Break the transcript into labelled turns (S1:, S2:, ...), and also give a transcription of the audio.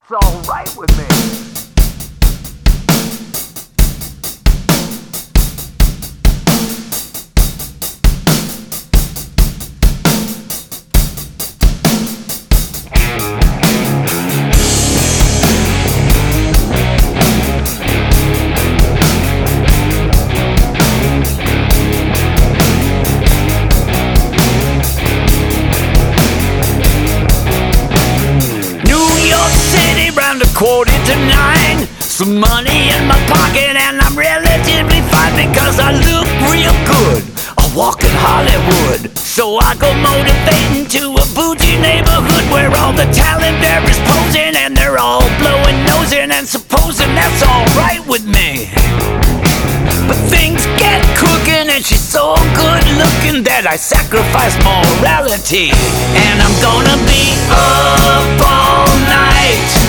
S1: It's alright with me.
S2: Quarter to 9, some money in my pocket, and I'm relatively fine because I look real good. I walk in Hollywood, so I go motivating to a bougie neighborhood where all the talent there is posing, and they're all blowing nosing and supposing that's alright with me. But things get cooking, and she's so good looking that I sacrifice morality, and I'm gonna be up all night